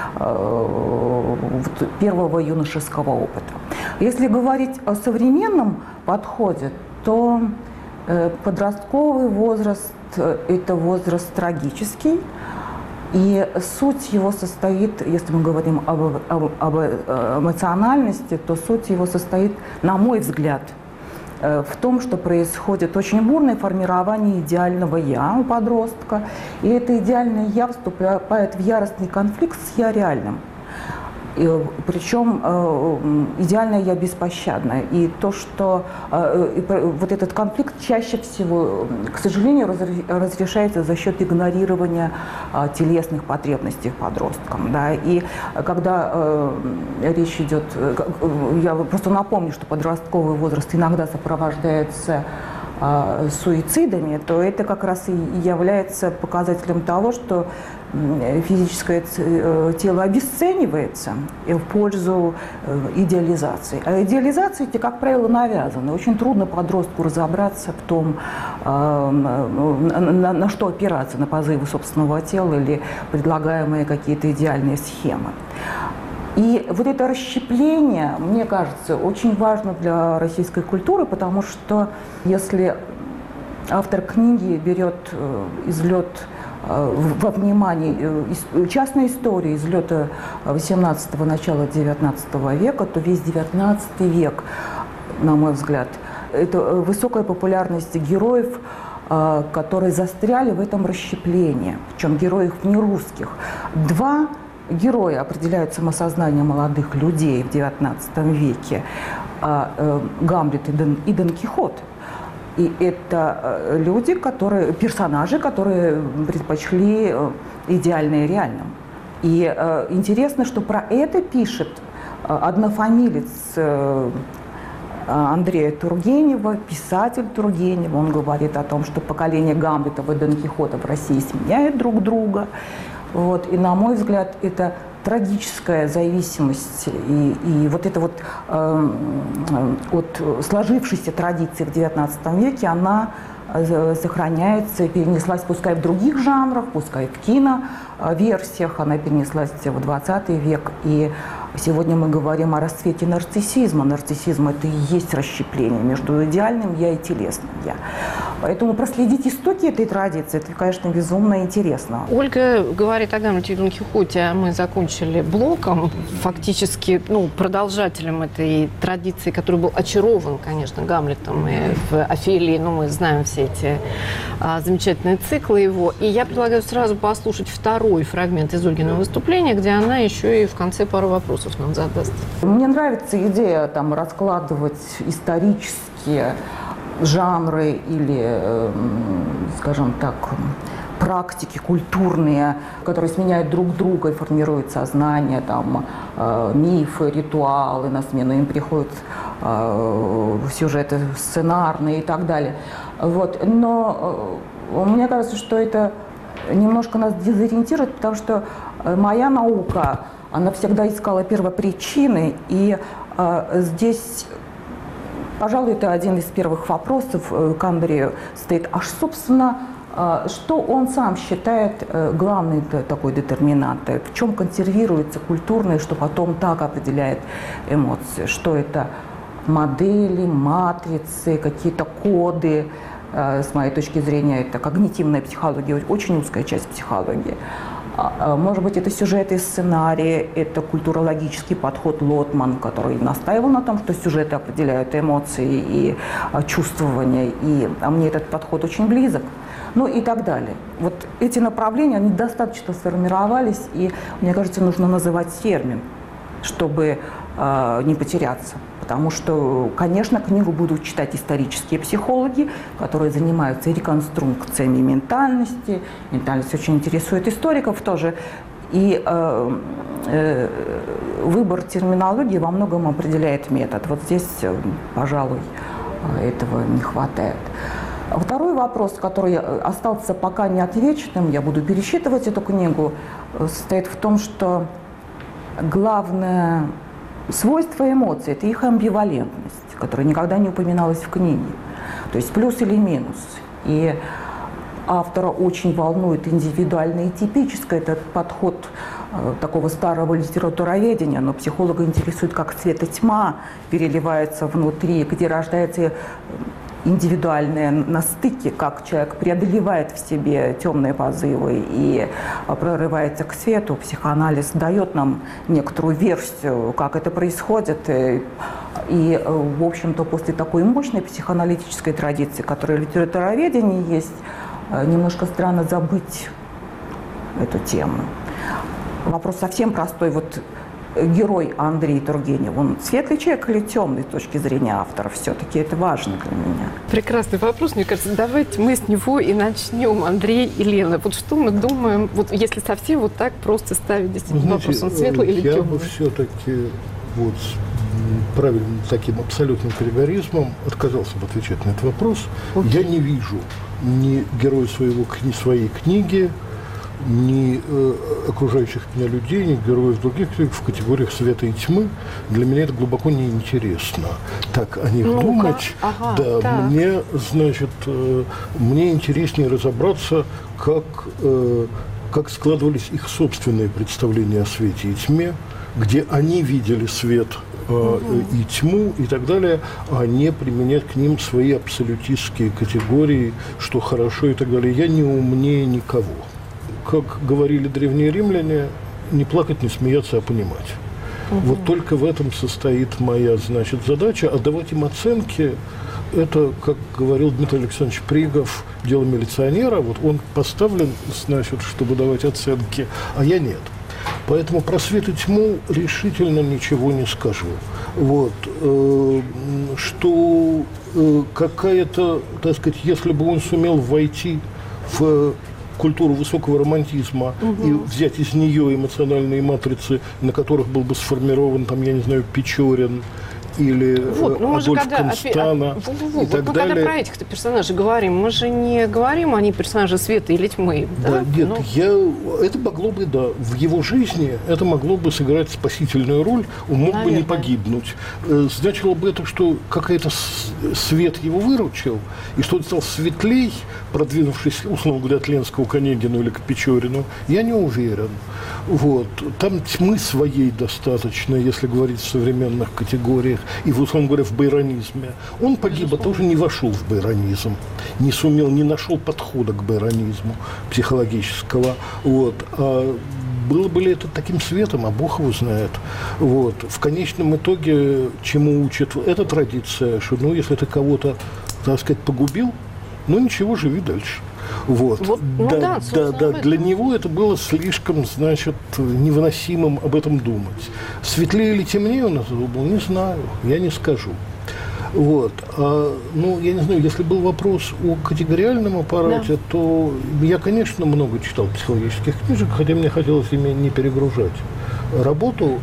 первого юношеского опыта. Если говорить о современном подходе, то Подростковый возраст – это возраст трагический, и суть его состоит, если мы говорим об эмоциональности, то суть его состоит, на мой взгляд, в том, что происходит очень бурное формирование идеального «я» у подростка, и это идеальное «я» вступает в яростный конфликт с «я» реальным. Причем идеальное «я» беспощадное. И то, что вот этот конфликт чаще всего, к сожалению, разрешается за счет игнорирования телесных потребностей подросткам. Да? И когда речь идет, я просто напомню, что подростковый возраст иногда сопровождается суицидами, то это как раз и является показателем того, что физическое тело обесценивается в пользу идеализации. А идеализации эти, как правило, навязаны. Очень трудно подростку разобраться в том, на что опираться, на позывы собственного тела или предлагаемые какие-то идеальные схемы. И вот это расщепление, мне кажется, очень важно для российской культуры, потому что если автор книги берет излет во внимание частной истории излета 18-го, начала 19 века, то весь 19 век, на мой взгляд, это высокая популярность героев, которые застряли в этом расщеплении, причем героев не русских. Два герои определяют самосознание молодых людей в XIX веке – Гамлет и Дон Кихот. И это люди, персонажи, которые предпочли идеальное реальным. И интересно, что про это пишет однофамилец Андрея Тургенева, писатель Тургенев. Он говорит о том, что поколение Гамлетов и Дон Кихота в России сменяет друг друга. Вот. И, на мой взгляд, это трагическая зависимость и вот это вот от сложившейся традиции в XIX веке, она сохраняется, перенеслась, пускай в других жанрах, пускай в киноверсиях, она перенеслась в XX век. И сегодня мы говорим о расцвете нарциссизма. Нарциссизм – это и есть расщепление между идеальным «я» и телесным «я». Поэтому проследить истоки этой традиции – это, конечно, безумно интересно. Ольга говорит о Гамлете и Дон Кихоте, а мы закончили блоком, фактически продолжателем этой традиции, который был очарован, конечно, Гамлетом и в Офелии. Мы знаем все эти замечательные циклы его. И я предлагаю сразу послушать второй фрагмент из Ольгиного выступления, где она еще и в конце пару вопросов нам задаст. Мне нравится идея раскладывать исторические жанры или, скажем так, практики культурные, которые сменяют друг друга и формируют сознание, мифы, ритуалы, на смену им приходят сюжеты сценарные и так далее. Вот. Но мне кажется, что это немножко нас дезориентирует, потому что моя наука, она всегда искала первопричины, и здесь, пожалуй, это один из первых вопросов к Андрею стоит. Собственно, что он сам считает главной такой детерминантой? В чем консервируется культурное, что потом так определяет эмоции? Что это модели, матрицы, какие-то коды? С моей точки зрения, это когнитивная психология, очень узкая часть психологии. Может быть, это сюжеты и сценарии, это культурологический подход Лотман, который настаивал на том, что сюжеты определяют эмоции и чувствования, и мне этот подход очень близок. И так далее. Вот эти направления, они достаточно сформировались, и, мне кажется, нужно называть термин, чтобы не потеряться. Потому что, конечно, книгу будут читать исторические психологи, которые занимаются реконструкциями ментальности. Ментальность очень интересует историков тоже. И выбор терминологии во многом определяет метод. Вот здесь, пожалуй, этого не хватает. Второй вопрос, который остался пока неотвеченным, я буду пересчитывать эту книгу, состоит в том, что главное свойство эмоций – это их амбивалентность, которая никогда не упоминалась в книге. То есть плюс или минус. И автора очень волнует индивидуальное и типическое. Это подход такого старого литературоведения, но психолога интересует, как свет и тьма переливаются внутри, где рождается индивидуальное на стыке, как человек преодолевает в себе темные позывы и прорывается к свету. Психоанализ дает нам некоторую версию, как это происходит. И в общем-то, после такой мощной психоаналитической традиции, которая в литературоведении есть, немножко странно забыть эту тему. Вопрос совсем простой. Вот герой Андрей Тургенев, он светлый человек или темный с точки зрения автора? Все-таки это важно для меня. Прекрасный вопрос, мне кажется. Давайте мы с него и начнем. Андрей и Лена, вот что мы думаем, вот если совсем вот так просто ставить действительно вопрос, он светлый или темный? Я бы все-таки вот правильным таким абсолютным категоризмом отказался бы отвечать на этот вопрос. Я не вижу ни героя своей книги, ни окружающих меня людей, ни героев других книг в категориях света и тьмы. Для меня это глубоко неинтересно. Так о них думать. Ага, да, так. мне, значит, мне интереснее разобраться, как складывались их собственные представления о свете и тьме, где они видели свет и тьму и так далее, а не применять к ним свои абсолютистские категории, что хорошо и так далее. Я не умнее никого. Как говорили древние римляне, не плакать, не смеяться, а понимать. Вот только в этом состоит моя, значит, задача. А давать им оценки, это, как говорил Дмитрий Александрович Пригов, дело милиционера. Вот он поставлен, значит, чтобы давать оценки, а я нет. Поэтому про свет и тьму решительно ничего не скажу. Вот. Что какая-то, так сказать, если бы он сумел войти в культуру высокого романтизма и взять из нее эмоциональные матрицы, на которых был бы сформирован, там, я не знаю, Печорин или Адольф Констана и так далее. Когда про этих-то персонажей говорим, мы же не говорим, они персонажи света или тьмы. Да? Нет, это могло бы, да, в его жизни это могло бы сыграть спасительную роль, он мог бы не погибнуть. Значило бы это, что какой-то свет его выручил, и что он стал светлей, продвинувшись, условно говоря, от Ленского к Онегину или к Печорину, я не уверен. Вот. Там тьмы своей достаточно, если говорить в современных категориях, и, условно говоря, в байронизме. Он погиб, а тоже не вошел в байронизм, не сумел, не нашел подхода к байронизму психологического. Вот. А было бы ли это таким светом, а Бог его знает. Вот. В конечном итоге, чему учит эта традиция, что, если ты кого-то, так сказать, погубил, ничего, живи дальше. Вот. Да, для него это было слишком, значит, невыносимым об этом думать. Светлее или темнее он это думал, не знаю, я не скажу. Вот. Я не знаю, если был вопрос о категориальном аппарате, то я, конечно, много читал психологических книжек, хотя мне хотелось ими не перегружать работу.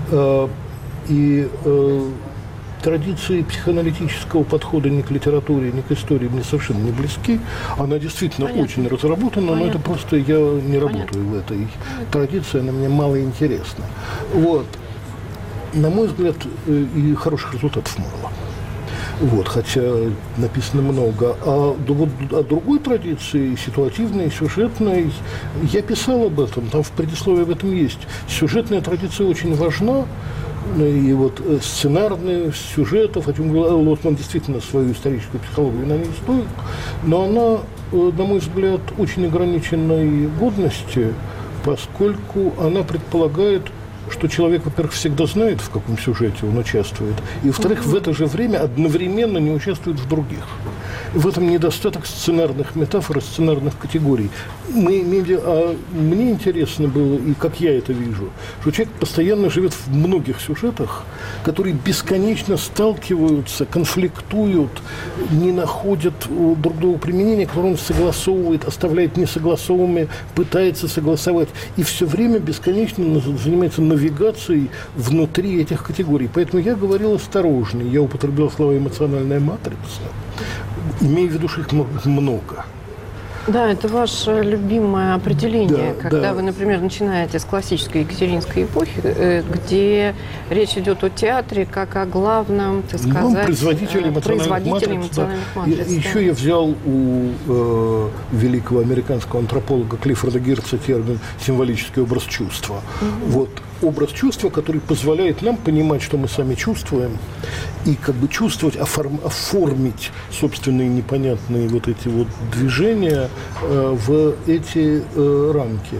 Традиции психоаналитического подхода ни к литературе, ни к истории мне совершенно не близки. Она действительно очень разработана, но это просто я не работаю в этой традиции, она мне мало интересна. Вот. На мой взгляд, и хороших результатов мало. Вот, хотя написано много. А другой традиции, сюжетной, я писал об этом, там в предисловии об этом есть. Сюжетная традиция очень важна. И вот сценарные сюжетов, о чем говорил Лотман, действительно свою историческую психологию на ней стоит, но она, на мой взгляд, очень ограниченной годности, поскольку она предполагает, что человек, во-первых, всегда знает, в каком сюжете он участвует, и, во-вторых, в это же время одновременно не участвует в других. В этом недостаток сценарных метафор и сценарных категорий. Мне интересно было, и как я это вижу, что человек постоянно живет в многих сюжетах, которые бесконечно сталкиваются, конфликтуют, не находят друг другу применения, которые он согласовывает, оставляет несогласованными, пытается согласовать. И все время бесконечно занимается навигацией внутри этих категорий. Поэтому я говорил осторожно. Я употреблял слова «эмоциональная матрица», имея в виду, что их много. Да, это ваше любимое определение, когда вы, например, начинаете с классической екатеринской эпохи, где речь идет о театре как о главном, так сказать, производителе эмоциональных матриц. Еще я взял у великого американского антрополога Клиффорда Гирца термин «символический образ чувства». Вот образ чувства, который позволяет нам понимать, что мы сами чувствуем, и как бы чувствовать, оформить собственные непонятные вот эти вот движения в эти рамки.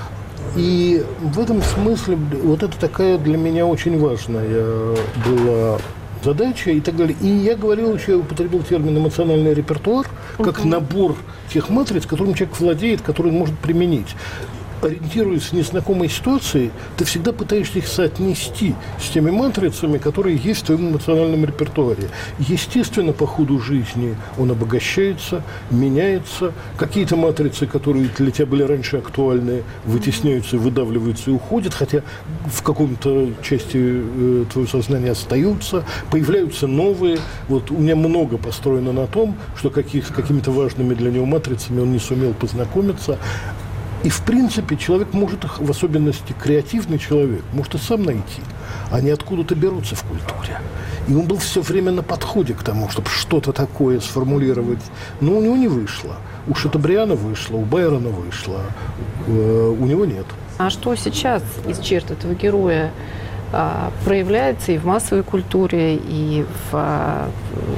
И в этом смысле вот это такая для меня очень важная была задача и так далее. И я говорил еще, я употребил термин эмоциональный репертуар, как набор тех матриц, которым человек владеет, которые он может применить. Ориентируясь в незнакомой ситуации, ты всегда пытаешься их соотнести с теми матрицами, которые есть в твоем эмоциональном репертуаре. Естественно, по ходу жизни он обогащается, меняется. Какие-то матрицы, которые для тебя были раньше актуальны, вытесняются, выдавливаются и уходят, хотя в каком-то части твоего сознания остаются. Появляются новые. Вот у меня много построено на том, что с какими-то важными для него матрицами он не сумел познакомиться. И, в принципе, человек может их, в особенности креативный человек, может и сам найти. Они откуда-то берутся в культуре. И он был все время на подходе к тому, чтобы что-то такое сформулировать. Но у него не вышло. У Шатобриана вышло, у Байрона вышло, у него нет. А что сейчас из черт этого героя проявляется и в массовой культуре, и в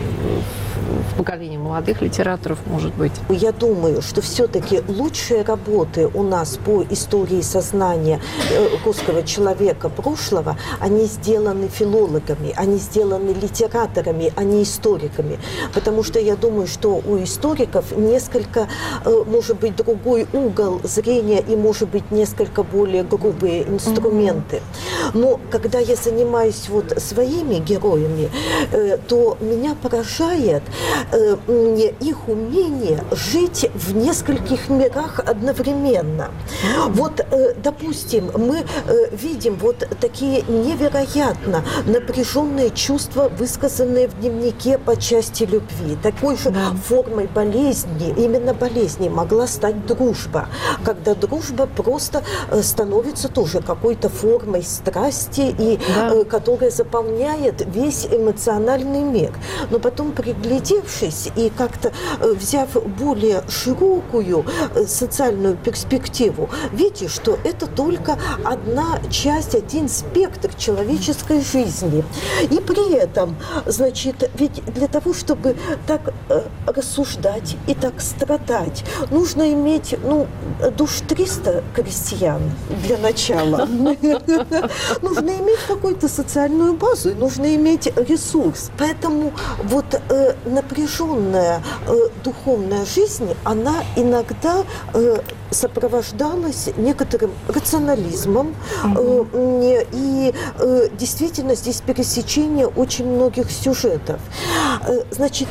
поколении молодых литераторов, может быть? Я думаю, что все-таки лучшие работы у нас по истории сознания русского человека прошлого, они сделаны филологами, они сделаны литераторами, а не историками. Потому что я думаю, что у историков несколько, может быть, другой угол зрения и, может быть, несколько более грубые инструменты. Но когда я занимаюсь вот своими героями, то меня поражает их умение жить в нескольких мирах одновременно. Вот, допустим, мы видим вот такие невероятно напряженные чувства, высказанные в дневнике по части любви. Такой же формой болезни, именно болезни, могла стать дружба, когда дружба просто становится тоже какой-то формой страсти, и которая заполняет весь эмоциональный мир. Но потом, приглядевшись и как-то взяв более широкую социальную перспективу, видишь, что это только одна часть, один спектр человеческой жизни. И при этом, значит, ведь для того, чтобы так рассуждать и так страдать, нужно иметь, душ 300 крестьян для начала. Нужно иметь какую-то социальную базу, нужно иметь ресурс. Поэтому вот напряженная духовная жизнь, она иногда сопровождалась некоторым рационализмом. И действительно здесь пересечение очень многих сюжетов. Значит,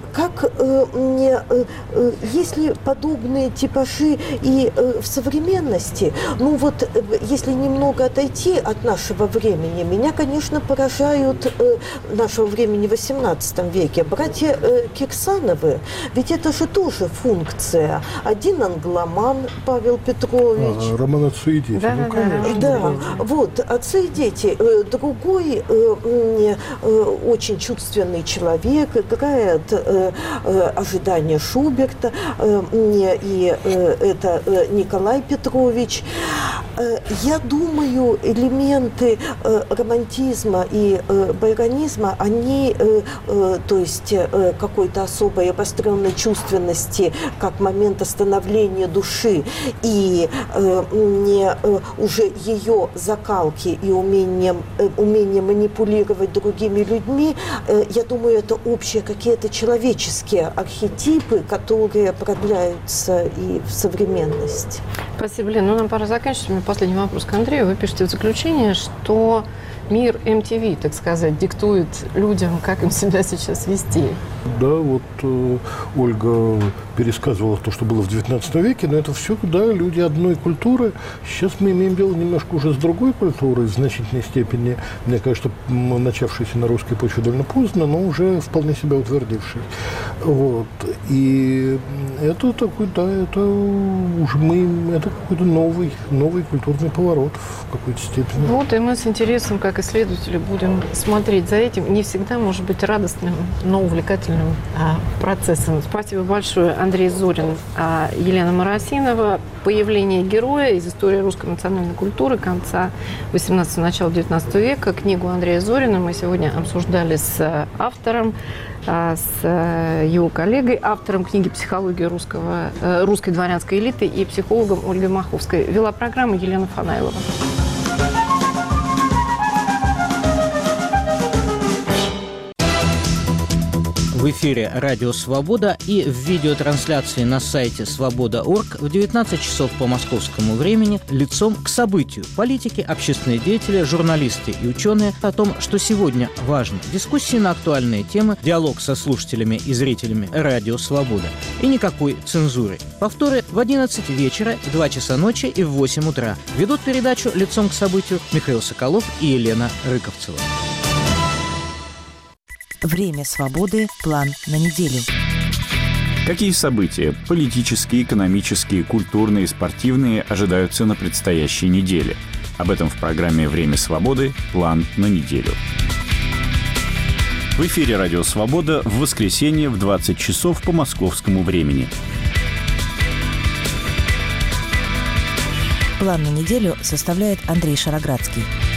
если подобные типажи и в современности, если немного отойти от нашего времени, меня, конечно, поражают нашего времени в XVIII веке. Братья Кирсановы, ведь это же тоже функция. Один англоман, Павел Петрович. Роман «Отцы и дети». Конечно. Да, вот, «Отцы и дети». Другой очень чувственный человек, играет «Ожидание Шуберта», и это Николай Петрович. Я думаю, элементы романтизма и байронизма, они, то есть какой-то особой обостренной чувственности, как момент становления души, и уже ее закалки и умение манипулировать другими людьми, я думаю, это общие какие-то человеческие архетипы, которые продляются и в современность. Спасибо, Лена. Нам пора заканчивать. У меня последний вопрос к Андрею. Вы пишете в заключение, что мир MTV, так сказать, диктует людям, как им себя сейчас вести. Да, вот Ольга пересказывала то, что было в XIX веке, но это все, люди одной культуры. Сейчас мы имеем дело немножко уже с другой культурой, в значительной степени, мне кажется, начавшейся на русской почве довольно поздно, но уже вполне себя утвердившей. Вот. И это такой, это какой-то новый культурный поворот в какой-то степени. Вот, и мы с интересом, как исследователи, будем смотреть за этим. Не всегда, может быть, радостным, но увлекательным национальным процессом. Спасибо большое, Андрей Зорин, Елена Моросинова. Появление героя из истории русской национальной культуры конца 18-го, начала 19 века. Книгу Андрея Зорина мы сегодня обсуждали с автором, с его коллегой, автором книги «Психология русской дворянской элиты» и психологом Ольгой Маховской. Вела программу Елена Фанайлова. В эфире «Радио Свобода» и в видеотрансляции на сайте свобода.орг в 19 часов по московскому времени лицом к событию. Политики, общественные деятели, журналисты и ученые о том, что сегодня важно. Дискуссии на актуальные темы, диалог со слушателями и зрителями «Радио Свобода». И никакой цензуры. Повторы в 11 вечера, в 2 часа ночи и в 8 утра. Ведут передачу «Лицом к событию» Михаил Соколов и Елена Рыковцева. Время свободы. План на неделю. Какие события – политические, экономические, культурные, спортивные – ожидаются на предстоящей неделе? Об этом в программе «Время свободы. План на неделю». В эфире «Радио Свобода» в воскресенье в 20 часов по московскому времени. План на неделю составляет Андрей Шароградский.